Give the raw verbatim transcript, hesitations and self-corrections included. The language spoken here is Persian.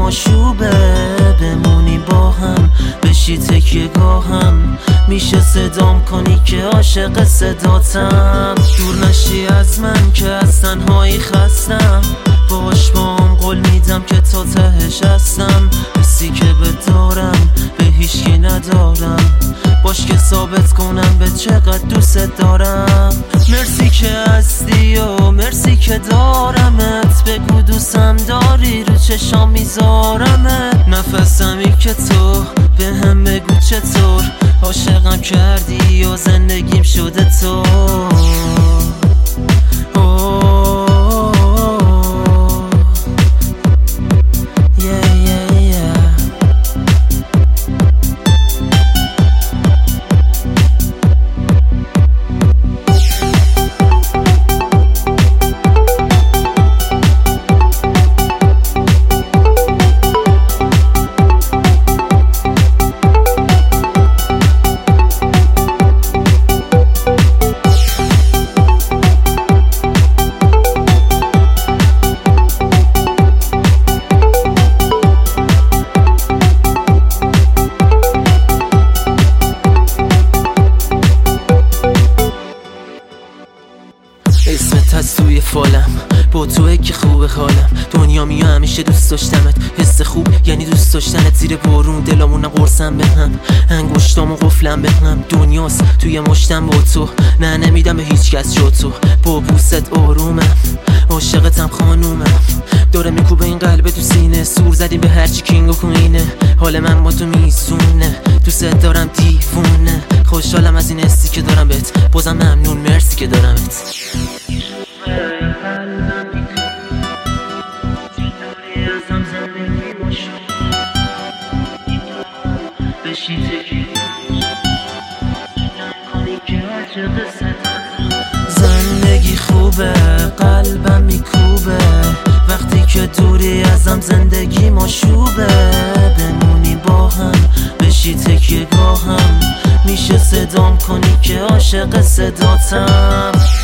ماشوبه، بمونی با هم بشی تکیه گاهم. میشه صدام کنی که عاشق صداتم. دور نشی از من که از تنهایی خستم، باش بام قول میدم که تا تهش هستم. حسی که بدارم به هیچکی ندارم، باش که ثابت کنم به چقدر دوست دارم. مرسی که هستی و مرسی که دارمت، بگو دوستم داری رو چشام میذارمت. نفسمی که تو به هم بگو چطور عاشقم کردی و زندگیم شده تو. اسمت از توی فالم، با توه که خوبه حالم. دنیا میو همیشه دوست داشتمت، حس خوب یعنی دوست داشتنت. زیر بارون دلامونم قرصم به هم، انگشتامو قفلم به هم. دنیاست توی مشتم با تو، نه نمیدم به هیچ کس جا تو. با بوست آرومم، عاشقتم خانومم. داره میکوبه این قلب تو سینه، سور زدیم به هرچی کینگ و کوینه. حال من با تو میزونه، دوست دارم دیوونه. خوشحالم از این حسی که دارم بهت، بازم ممنون مرسی که دارمت. زندگی خوبه، قلبم میکوبه وقتی که دوری ازم. زندگی ماشوبه، بمونی با هم بشی تکیه گاهم. میشه صدام کنی که عاشق صداتم.